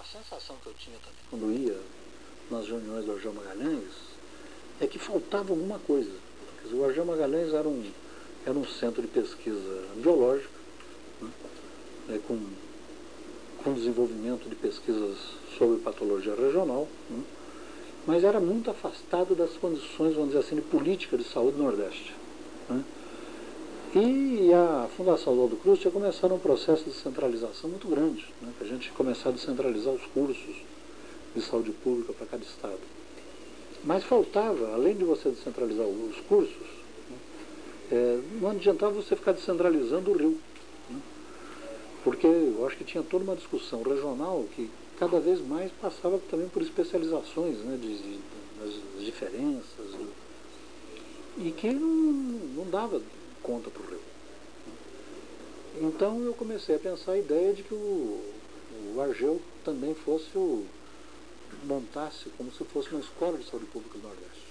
sensação que eu tinha também quando ia nas reuniões do Argel Magalhães é que faltava alguma coisa. Quer dizer, o Argel Magalhães era um centro de pesquisa biológica, né, com desenvolvimento de pesquisas sobre patologia regional, né, mas era muito afastado das condições, vamos dizer assim, de política de saúde do Nordeste. Né. E a Fundação Oswaldo Cruz tinha começado um processo de centralização muito grande, né, que a gente tinha começado a centralizar os cursos de saúde pública para cada estado. Mas faltava, além de você descentralizar os cursos, não adiantava você ficar descentralizando o Rio. Né, porque eu acho que tinha toda uma discussão regional que cada vez mais passava também por especializações, né, das diferenças, e que não dava conta para o Rio. Então eu comecei a pensar a ideia de que o Argel também montasse como se fosse uma escola de saúde pública do Nordeste.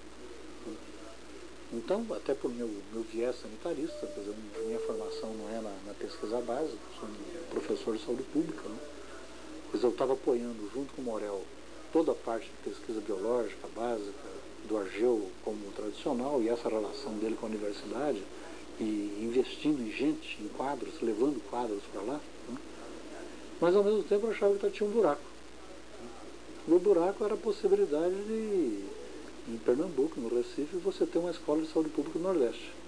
Então, até por meu viés sanitarista, quer dizer, minha formação não é na pesquisa básica, sou um professor de saúde pública, né? Pois eu estava apoiando, junto com o Morel, toda a parte de pesquisa biológica básica do Argel como tradicional e essa relação dele com a universidade, e investindo em gente, em quadros, levando quadros para lá, né? Mas ao mesmo tempo eu achava que tinha um buraco. E o buraco era a possibilidade de, em Pernambuco, no Recife, você ter uma escola de saúde pública no Nordeste.